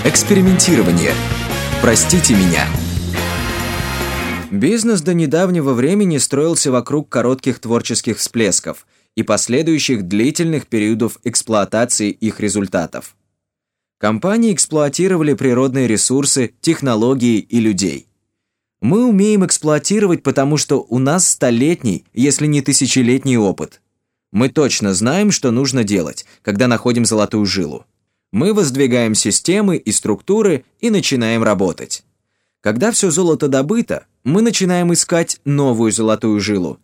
Экспериментирование. Простите меня. Бизнес до недавнего времени строился вокруг коротких творческих всплесков и последующих длительных периодов эксплуатации их результатов. Компании эксплуатировали природные ресурсы, технологии и людей. Мы умеем эксплуатировать, потому что у нас столетний, если не тысячелетний опыт. Мы точно знаем, что нужно делать, когда находим золотую жилу. Мы воздвигаем системы и структуры и начинаем работать. Когда все золото добыто, мы начинаем искать новую золотую жилу.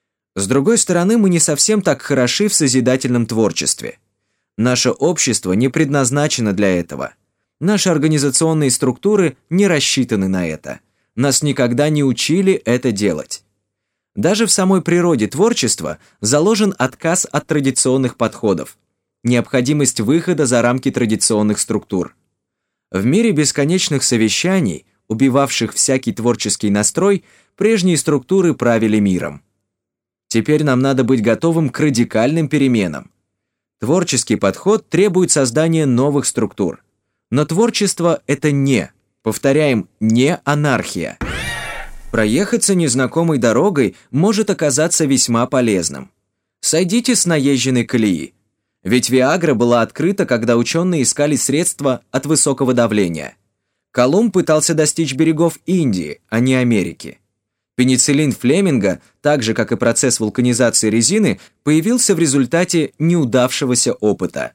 С другой стороны, мы не совсем так хороши в созидательном творчестве. Наше общество не предназначено для этого. Наши организационные структуры не рассчитаны на это. Нас никогда не учили это делать. Даже в самой природе творчества заложен отказ от традиционных подходов, необходимость выхода за рамки традиционных структур. В мире бесконечных совещаний, убивавших всякий творческий настрой, прежние структуры правили миром. Теперь нам надо быть готовым к радикальным переменам. Творческий подход требует создания новых структур. Но творчество – это повторяем, не анархия. Проехаться незнакомой дорогой может оказаться весьма полезным. Сойдите с наезженной колеи. Ведь Виагра была открыта, когда ученые искали средства от высокого давления. Колумб пытался достичь берегов Индии, а не Америки. Пенициллин Флеминга, так же как и процесс вулканизации резины, появился в результате неудавшегося опыта.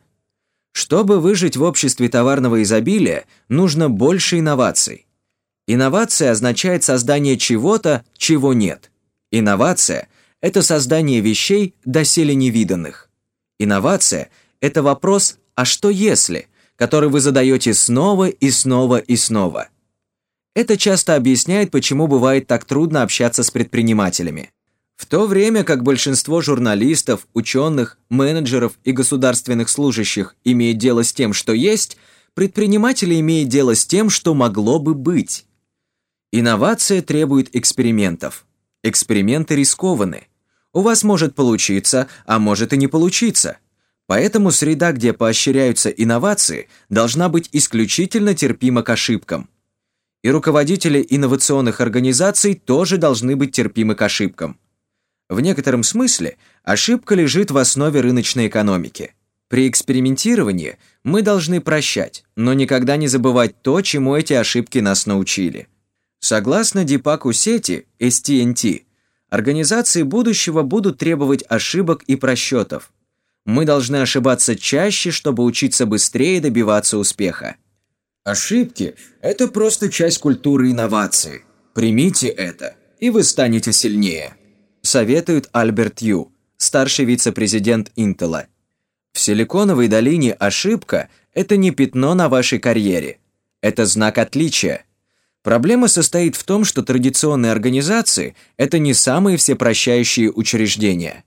Чтобы выжить в обществе товарного изобилия, нужно больше инноваций. Инновация означает создание чего-то, чего нет. Инновация – это создание вещей, доселе невиданных. Инновация – это вопрос «а что если?», который вы задаете снова и снова и снова. Это часто объясняет, почему бывает так трудно общаться с предпринимателями. В то время как большинство журналистов, ученых, менеджеров и государственных служащих имеет дело с тем, что есть, предприниматели имеют дело с тем, что могло бы быть. Инновация требует экспериментов. Эксперименты рискованы. У вас может получиться, а может и не получиться. Поэтому среда, где поощряются инновации, должна быть исключительно терпима к ошибкам. И руководители инновационных организаций тоже должны быть терпимы к ошибкам. В некотором смысле ошибка лежит в основе рыночной экономики. При экспериментировании мы должны прощать, но никогда не забывать то, чему эти ошибки нас научили. Согласно Дипаку Сети, STNT, организации будущего будут требовать ошибок и просчетов. Мы должны ошибаться чаще, чтобы учиться быстрее добиваться успеха. Ошибки – это просто часть культуры инноваций. Примите это, и вы станете сильнее, советует Альберт Ю, старший вице-президент Intel. В Силиконовой долине ошибка – это не пятно на вашей карьере. Это знак отличия. Проблема состоит в том, что традиционные организации – это не самые всепрощающие учреждения.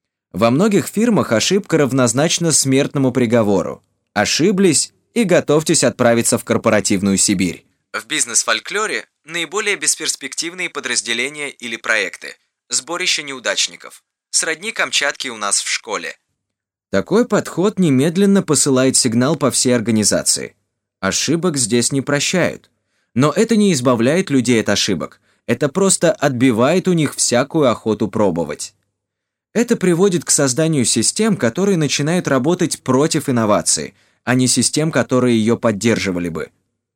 Во многих фирмах ошибка равнозначна смертному приговору. Ошиблись – и готовьтесь отправиться в корпоративную Сибирь. В бизнес-фольклоре наиболее бесперспективные подразделения или проекты – сборище неудачников, сродни Камчатке у нас в школе. Такой подход немедленно посылает сигнал по всей организации. Ошибок здесь не прощают. Но это не избавляет людей от ошибок, это просто отбивает у них всякую охоту пробовать. Это приводит к созданию систем, которые начинают работать против инноваций, а не систем, которые ее поддерживали бы.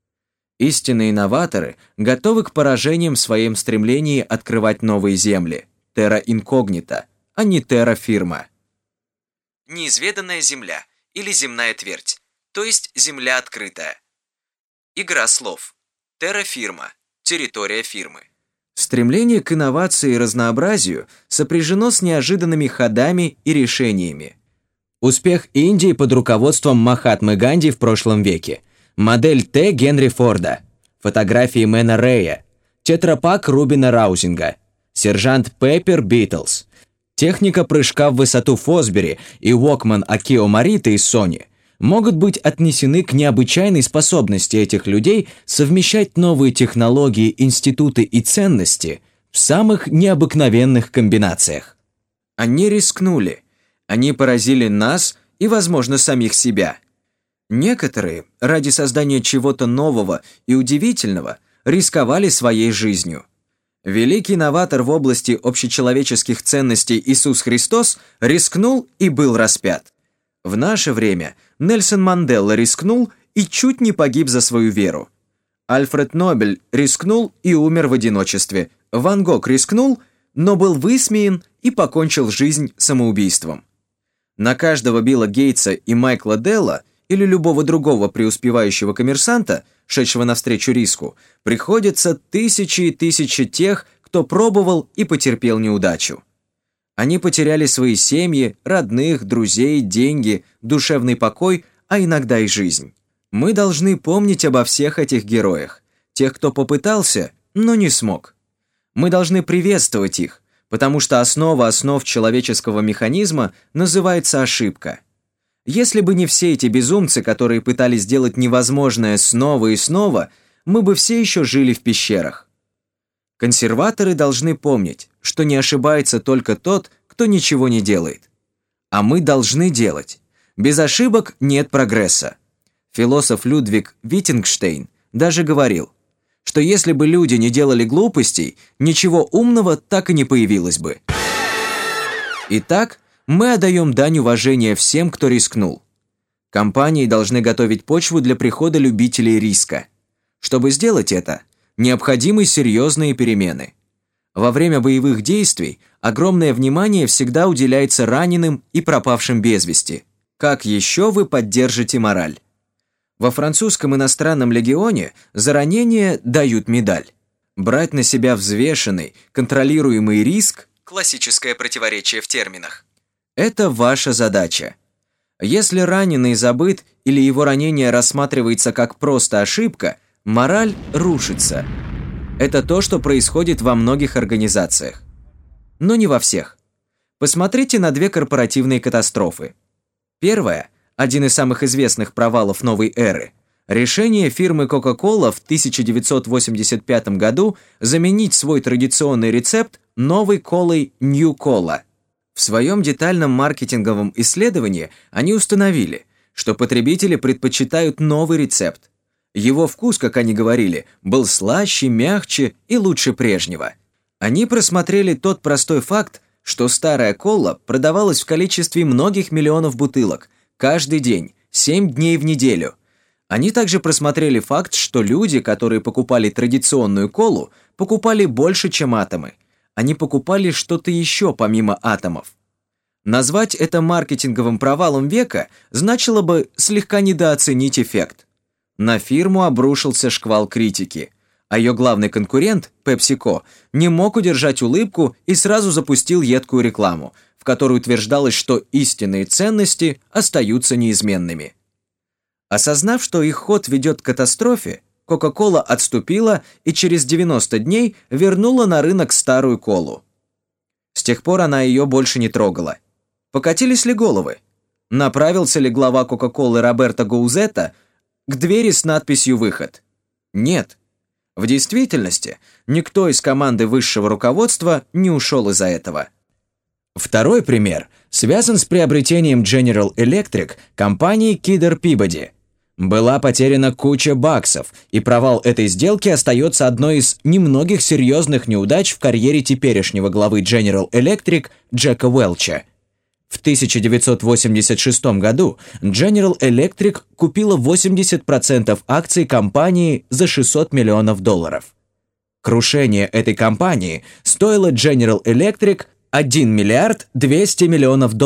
Истинные инноваторы готовы к поражениям в своем стремлении открывать новые земли, terra incognita, а не terra firma. Неизведанная земля или земная твердь, то есть земля открытая. Игра слов. Terra firma, территория фирмы. Стремление к инновации и разнообразию сопряжено с неожиданными ходами и решениями. Успех Индии под руководством Махатмы Ганди в прошлом веке. Модель Т Генри Форда. Фотографии Мэна Рэя. Тетрапак Рубина Раузинга. Сержант Пеппер Битлз. Техника прыжка в высоту Фосбери и Walkman Акио Морита из Sony могут быть отнесены к необычайной способности этих людей совмещать новые технологии, институты и ценности в самых необыкновенных комбинациях. Они рискнули. Они поразили нас и, возможно, самих себя. Некоторые, ради создания чего-то нового и удивительного, рисковали своей жизнью. Великий новатор в области общечеловеческих ценностей Иисус Христос рискнул и был распят. В наше время Нельсон Манделла рискнул и чуть не погиб за свою веру. Альфред Нобель рискнул и умер в одиночестве. Ван Гог рискнул, но был высмеян и покончил жизнь самоубийством. На каждого Билла Гейтса и Майкла Делла или любого другого преуспевающего коммерсанта, шедшего навстречу риску, приходится тысячи и тысячи тех, кто пробовал и потерпел неудачу. Они потеряли свои семьи, родных, друзей, деньги, душевный покой, а иногда и жизнь. Мы должны помнить обо всех этих героях, тех, кто попытался, но не смог. Мы должны приветствовать их, потому что основа основ человеческого механизма называется ошибка. Если бы не все эти безумцы, которые пытались сделать невозможное снова и снова, мы бы все еще жили в пещерах. Консерваторы должны помнить, что не ошибается только тот, кто ничего не делает. А мы должны делать. Без ошибок нет прогресса. Философ Людвиг Виттгенштейн даже говорил, что если бы люди не делали глупостей, ничего умного так и не появилось бы. Итак, мы отдаем дань уважения всем, кто рискнул. Компании должны готовить почву для прихода любителей риска. Чтобы сделать это, необходимы серьезные перемены. Во время боевых действий огромное внимание всегда уделяется раненым и пропавшим без вести. Как еще вы поддержите мораль? Во французском иностранном легионе за ранение дают медаль. Брать на себя взвешенный, контролируемый риск – классическое противоречие в терминах. Это ваша задача. Если раненый забыт или его ранение рассматривается как просто ошибка, мораль рушится. Это то, что происходит во многих организациях. Но не во всех. Посмотрите на две корпоративные катастрофы. Первая – один из самых известных провалов новой эры. Решение фирмы Coca-Cola в 1985 году заменить свой традиционный рецепт новой колой New Cola. В своем детальном маркетинговом исследовании они установили, что потребители предпочитают новый рецепт. Его вкус, как они говорили, был слаще, мягче и лучше прежнего. Они просмотрели тот простой факт, что старая кола продавалась в количестве многих миллионов бутылок, каждый день, 7 дней в неделю. Они также просмотрели факт, что люди, которые покупали традиционную колу, покупали больше, чем атомы. Они покупали что-то еще помимо атомов. Назвать это маркетинговым провалом века значило бы слегка недооценить эффект. На фирму обрушился шквал критики, а ее главный конкурент, PepsiCo, не мог удержать улыбку и сразу запустил едкую рекламу, в которой утверждалось, что истинные ценности остаются неизменными. Осознав, что их ход ведет к катастрофе, Coca-Cola отступила и через 90 дней вернула на рынок старую колу. С тех пор она ее больше не трогала. Покатились ли головы? Направился ли глава Coca-Cola Роберто Гоузетто к двери с надписью «Выход»? Нет. В действительности, никто из команды высшего руководства не ушел из-за этого. Второй пример связан с приобретением General Electric компанией Kidder Peabody. Была потеряна куча баксов, и провал этой сделки остается одной из немногих серьезных неудач в карьере теперешнего главы General Electric Джека Уэлча. В 1986 году General Electric купила 80% акций компании за $600 миллионов. Крушение этой компании стоило General Electric $1 миллиард 200 миллионов.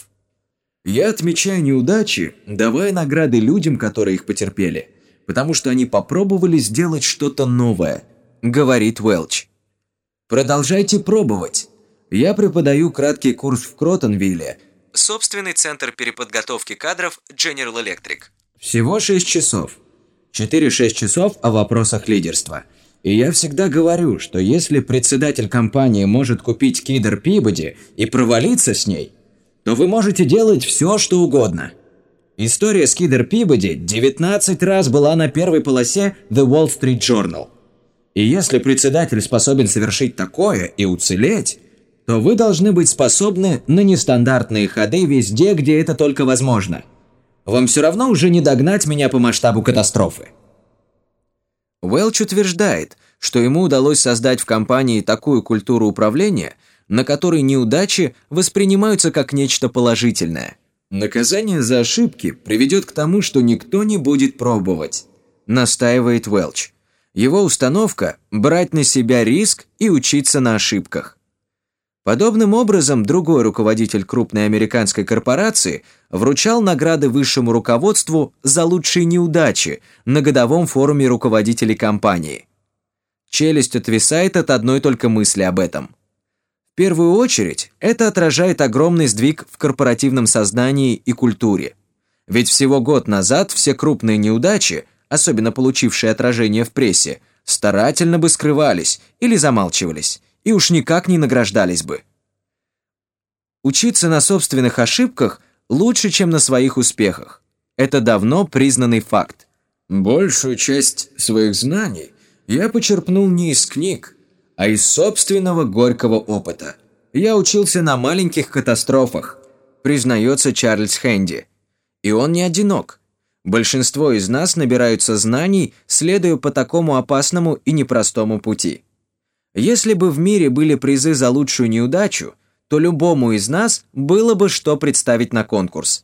Я отмечаю неудачи, давая награды людям, которые их потерпели, потому что они попробовали сделать что-то новое, говорит Уэлч. Продолжайте пробовать. Я преподаю краткий курс в Кротонвилле, собственный центр переподготовки кадров General Electric. Всего 6 часов. 4-6 часов о вопросах лидерства. И я всегда говорю, что если председатель компании может купить Kidder Peabody и провалиться с ней, то вы можете делать все, что угодно. История с Kidder Peabody 19 раз была на первой полосе The Wall Street Journal. И если председатель способен совершить такое и уцелеть, то вы должны быть способны на нестандартные ходы везде, где это только возможно. Вам все равно уже не догнать меня по масштабу катастрофы. Уэлч утверждает, что ему удалось создать в компании такую культуру управления, на которой неудачи воспринимаются как нечто положительное. Наказание за ошибки приведет к тому, что никто не будет пробовать, настаивает Уэлч. Его установка – брать на себя риск и учиться на ошибках. Подобным образом, другой руководитель крупной американской корпорации вручал награды высшему руководству за лучшие неудачи на годовом форуме руководителей компании. Челюсть отвисает от одной только мысли об этом. В первую очередь, это отражает огромный сдвиг в корпоративном сознании и культуре. Ведь всего год назад все крупные неудачи, особенно получившие отражение в прессе, старательно бы скрывались или замалчивались, и уж никак не награждались бы. Учиться на собственных ошибках лучше, чем на своих успехах. Это давно признанный факт. Большую часть своих знаний я почерпнул не из книг, а из собственного горького опыта. Я учился на маленьких катастрофах, признается Чарльз Хэнди. И он не одинок. Большинство из нас набираются знаний, следуя по такому опасному и непростому пути. Если бы в мире были призы за лучшую неудачу, то любому из нас было бы что представить на конкурс.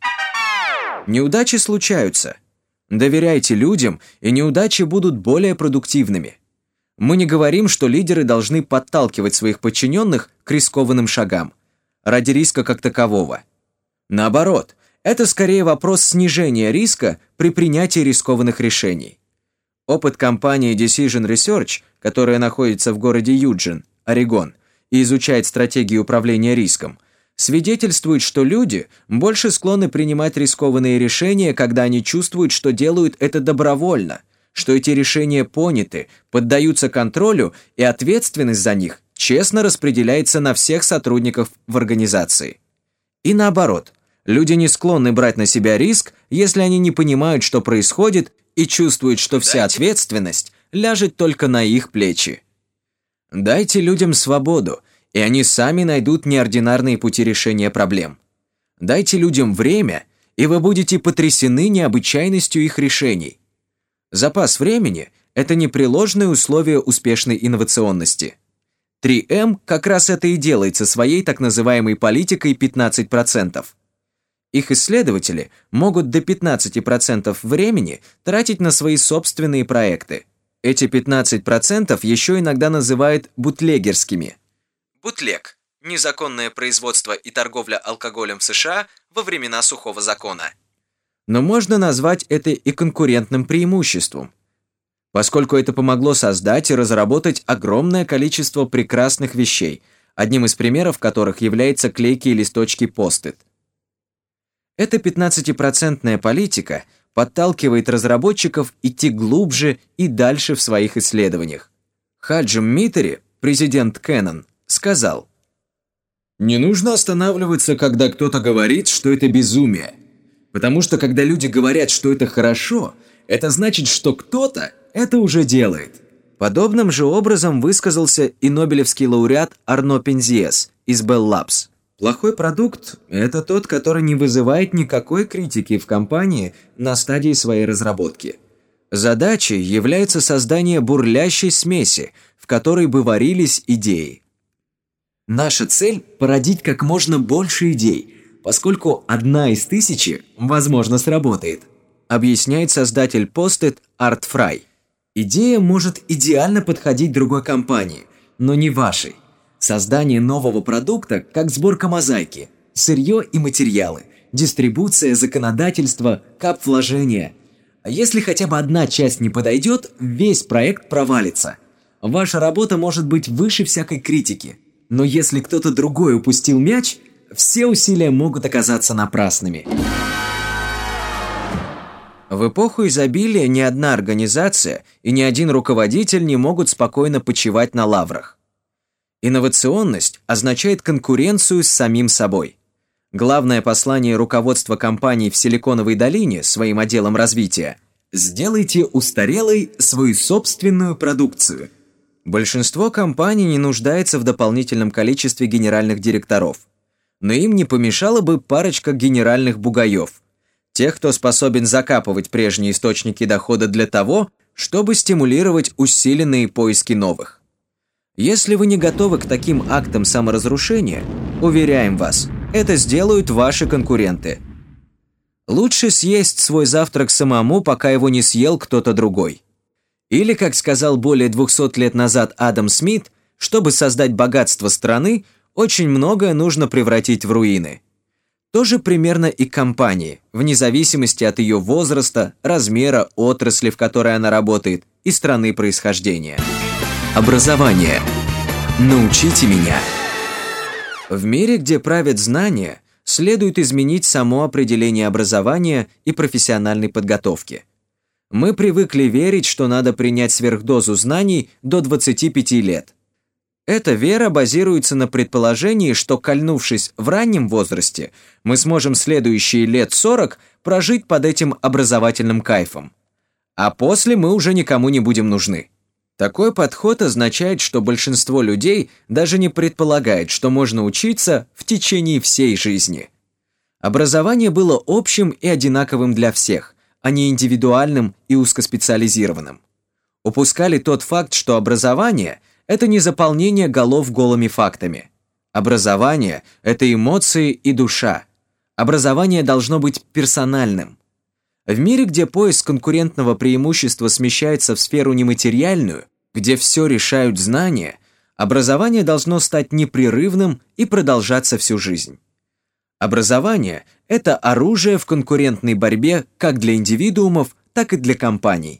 Неудачи случаются. Доверяйте людям, и неудачи будут более продуктивными. Мы не говорим, что лидеры должны подталкивать своих подчиненных к рискованным шагам, ради риска как такового. Наоборот, это скорее вопрос снижения риска при принятии рискованных решений. Опыт компании Decision Research, которая находится в городе Юджин, Орегон, и изучает стратегии управления риском, свидетельствует, что люди больше склонны принимать рискованные решения, когда они чувствуют, что делают это добровольно, что эти решения поняты, поддаются контролю, и ответственность за них честно распределяется на всех сотрудников в организации. И наоборот, люди не склонны брать на себя риск, если они не понимают, что происходит, и чувствуют, что вся ответственность ляжет только на их плечи. Дайте людям свободу, и они сами найдут неординарные пути решения проблем. Дайте людям время, и вы будете потрясены необычайностью их решений. Запас времени – это непреложное условие успешной инновационности. 3М как раз это и делает со своей так называемой политикой 15%. Их исследователи могут до 15% времени тратить на свои собственные проекты. Эти 15% еще иногда называют бутлегерскими. Бутлег – незаконное производство и торговля алкоголем в США во времена сухого закона. Но можно назвать это и конкурентным преимуществом, поскольку это помогло создать и разработать огромное количество прекрасных вещей, одним из примеров которых является клейкие листочки Post-it. Эта 15% политика подталкивает разработчиков идти глубже и дальше в своих исследованиях. Хаджим Митари, президент Canon, сказал: «Не нужно останавливаться, когда кто-то говорит, что это безумие. Потому что когда люди говорят, что это хорошо, это значит, что кто-то это уже делает». Подобным же образом высказался и нобелевский лауреат Арно Пензиес из Bell Labs. Плохой продукт – это тот, который не вызывает никакой критики в компании на стадии своей разработки. Задачей является создание бурлящей смеси, в которой бы варились идеи. Наша цель – породить как можно больше идей, поскольку одна из 1000, возможно, сработает, объясняет создатель Post-it Арт Фрай. Идея может идеально подходить другой компании, но не вашей. Создание нового продукта как сборка мозаики, сырье и материалы, дистрибуция, законодательство, кап-вложения. А если хотя бы одна часть не подойдет, весь проект провалится. Ваша работа может быть выше всякой критики, но если кто-то другой упустил мяч, все усилия могут оказаться напрасными. В эпоху изобилия ни одна организация и ни один руководитель не могут спокойно почивать на лаврах. Инновационность означает конкуренцию с самим собой. Главное послание руководства компаний в Силиконовой долине своим отделом развития – сделайте устарелой свою собственную продукцию. Большинство компаний не нуждается в дополнительном количестве генеральных директоров. Но им не помешала бы парочка генеральных бугаев. Тех, кто способен закапывать прежние источники дохода для того, чтобы стимулировать усиленные поиски новых. Если вы не готовы к таким актам саморазрушения, уверяем вас, это сделают ваши конкуренты. Лучше съесть свой завтрак самому, пока его не съел кто-то другой. Или, как сказал более 200 лет назад Адам Смит, чтобы создать богатство страны, очень многое нужно превратить в руины. Тоже примерно и компании, вне зависимости от ее возраста, размера, отрасли, в которой она работает, и страны происхождения. Образование. Научите меня. В мире, где правят знания, следует изменить само определение образования и профессиональной подготовки. Мы привыкли верить, что надо принять сверхдозу знаний до 25 лет. Эта вера базируется на предположении, что, кольнувшись в раннем возрасте, мы сможем следующие лет 40 прожить под этим образовательным кайфом. А после мы уже никому не будем нужны. Такой подход означает, что большинство людей даже не предполагает, что можно учиться в течение всей жизни. Образование было общим и одинаковым для всех, а не индивидуальным и узкоспециализированным. Упускали тот факт, что образование – это не заполнение голов голыми фактами. Образование – это эмоции и душа. Образование должно быть персональным. В мире, где поиск конкурентного преимущества смещается в сферу нематериальную, где все решают знания, образование должно стать непрерывным и продолжаться всю жизнь. Образование – это оружие в конкурентной борьбе как для индивидуумов, так и для компаний.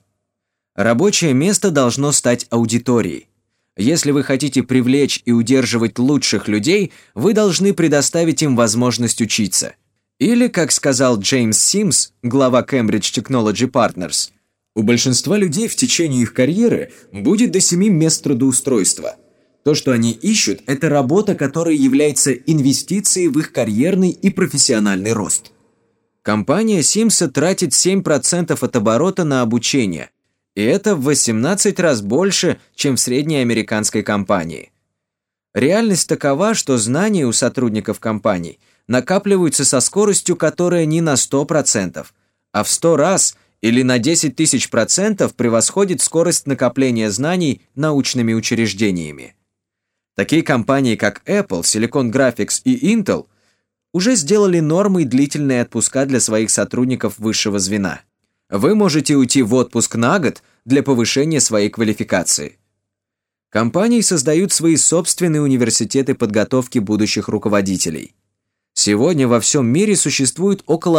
Рабочее место должно стать аудиторией. Если вы хотите привлечь и удерживать лучших людей, вы должны предоставить им возможность учиться. Или, как сказал Джеймс Симс, глава Cambridge Technology Partners, у большинства людей в течение их карьеры будет до 7 мест трудоустройства. То, что они ищут, это работа, которая является инвестицией в их карьерный и профессиональный рост. Компания Симса тратит 7% от оборота на обучение, и это в 18 раз больше, чем в средней американской компании. Реальность такова, что знания у сотрудников компаний накапливаются со скоростью, которая не на 100%, а в 100 раз или на 10 тысяч процентов превосходит скорость накопления знаний научными учреждениями. Такие компании, как Apple, Silicon Graphics и Intel, уже сделали нормой длительные отпуска для своих сотрудников высшего звена. Вы можете уйти в отпуск на год для повышения своей квалификации. Компании создают свои собственные университеты подготовки будущих руководителей. Сегодня во всем мире существует около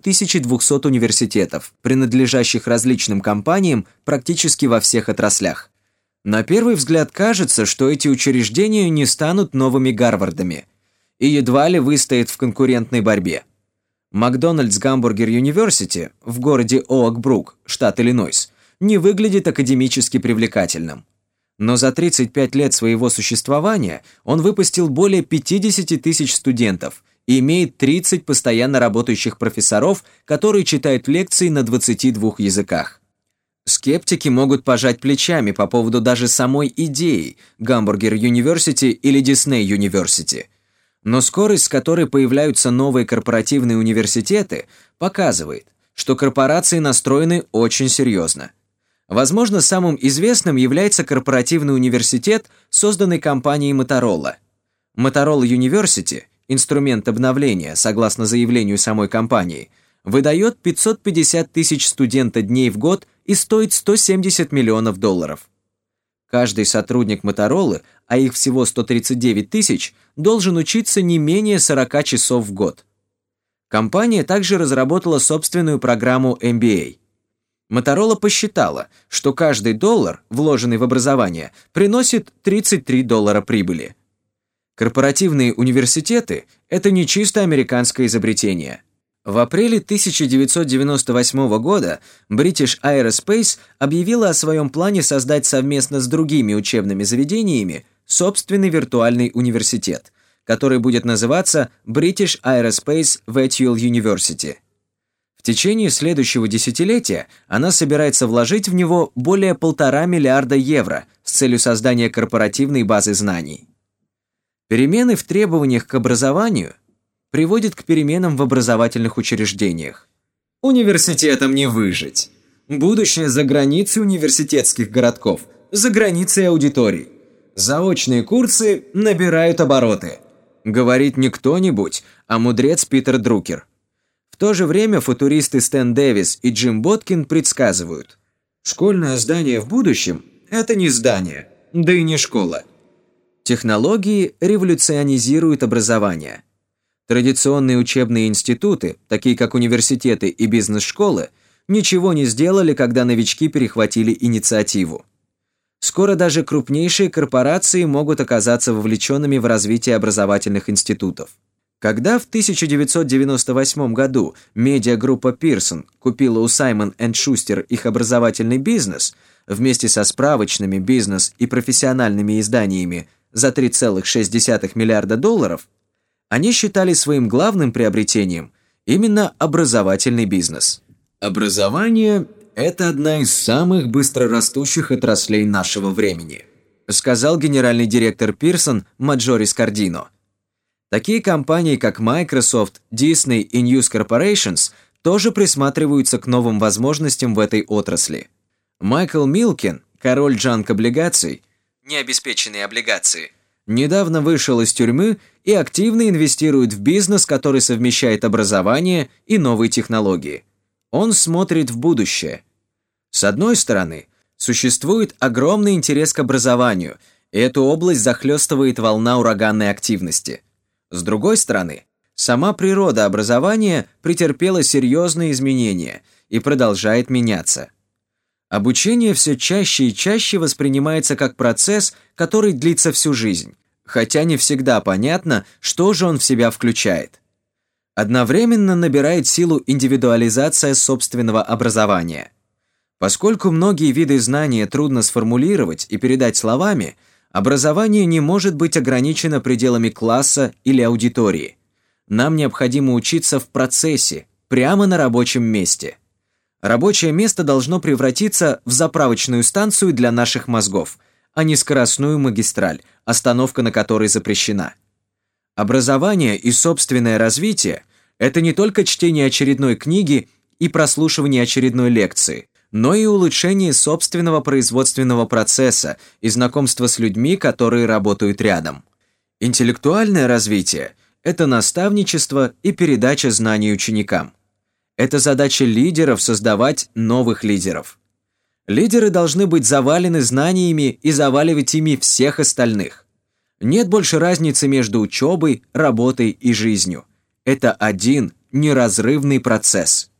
1200 университетов, принадлежащих различным компаниям практически во всех отраслях. На первый взгляд кажется, что эти учреждения не станут новыми Гарвардами и едва ли выстоят в конкурентной борьбе. Макдональдс Гамбургер Юниверсити в городе Оак-Брук, штат Иллинойс, не выглядит академически привлекательным. Но за 35 лет своего существования он выпустил более 50 тысяч студентов и имеет 30 постоянно работающих профессоров, которые читают лекции на 22 языках. Скептики могут пожать плечами по поводу даже самой идеи Гамбургер Юниверсити или Дисней Юниверсити. Но скорость, с которой появляются новые корпоративные университеты, показывает, что корпорации настроены очень серьезно. Возможно, самым известным является корпоративный университет, созданный компанией Motorola. Motorola University, инструмент обновления, согласно заявлению самой компании, выдает 550 тысяч студента-дней в год и стоит $170 миллионов. Каждый сотрудник Motorola, а их всего 139 тысяч, должен учиться не менее 40 часов в год. Компания также разработала собственную программу MBA. Motorola посчитала, что каждый $1, вложенный в образование, приносит $33 прибыли. Корпоративные университеты – это не чисто американское изобретение. В апреле 1998 года British Aerospace объявила о своем плане создать совместно с другими учебными заведениями собственный виртуальный университет, который будет называться British Aerospace Virtual University. В течение следующего десятилетия она собирается вложить в него более $1,5 миллиарда с целью создания корпоративной базы знаний. Перемены в требованиях к образованию приводят к переменам в образовательных учреждениях. Университетам не выжить. Будущее за границей университетских городков, за границей аудиторий. Заочные курсы набирают обороты. Говорит не кто-нибудь, а мудрец Питер Друкер. В то же время футуристы Стэн Дэвис и Джим Боткин предсказывают: школьное здание в будущем – это не здание, да и не школа. Технологии революционизируют образование. Традиционные учебные институты, такие как университеты и бизнес-школы, ничего не сделали, когда новички перехватили инициативу. Скоро даже крупнейшие корпорации могут оказаться вовлеченными в развитие образовательных институтов. Когда в 1998 году медиагруппа Pearson купила у Simon & Schuster их образовательный бизнес вместе со справочными, бизнес и профессиональными изданиями за $3,6 миллиарда, они считали своим главным приобретением именно образовательный бизнес. Образование – это одна из самых быстрорастущих отраслей нашего времени, сказал генеральный директор Pearson Маджори Скардино. Такие компании, как Microsoft, Disney и News Corporations, тоже присматриваются к новым возможностям в этой отрасли. Майкл Милкин, король джанк-облигаций, необеспеченные облигации, недавно вышел из тюрьмы и активно инвестирует в бизнес, который совмещает образование и новые технологии. Он смотрит в будущее. С одной стороны, существует огромный интерес к образованию, и эту область захлестывает волна ураганной активности. С другой стороны, сама природа образования претерпела серьезные изменения и продолжает меняться. Обучение все чаще и чаще воспринимается как процесс, который длится всю жизнь, хотя не всегда понятно, что же он в себя включает. Одновременно набирает силу индивидуализация собственного образования. Поскольку многие виды знания трудно сформулировать и передать словами, образование не может быть ограничено пределами класса или аудитории. Нам необходимо учиться в процессе, прямо на рабочем месте. Рабочее место должно превратиться в заправочную станцию для наших мозгов, а не скоростную магистраль, остановка на которой запрещена. Образование и собственное развитие – это не только чтение очередной книги и прослушивание очередной лекции, но и улучшение собственного производственного процесса и знакомство с людьми, которые работают рядом. Интеллектуальное развитие – это наставничество и передача знаний ученикам. Это задача лидеров создавать новых лидеров. Лидеры должны быть завалены знаниями и заваливать ими всех остальных. Нет больше разницы между учебой, работой и жизнью. Это один неразрывный процесс.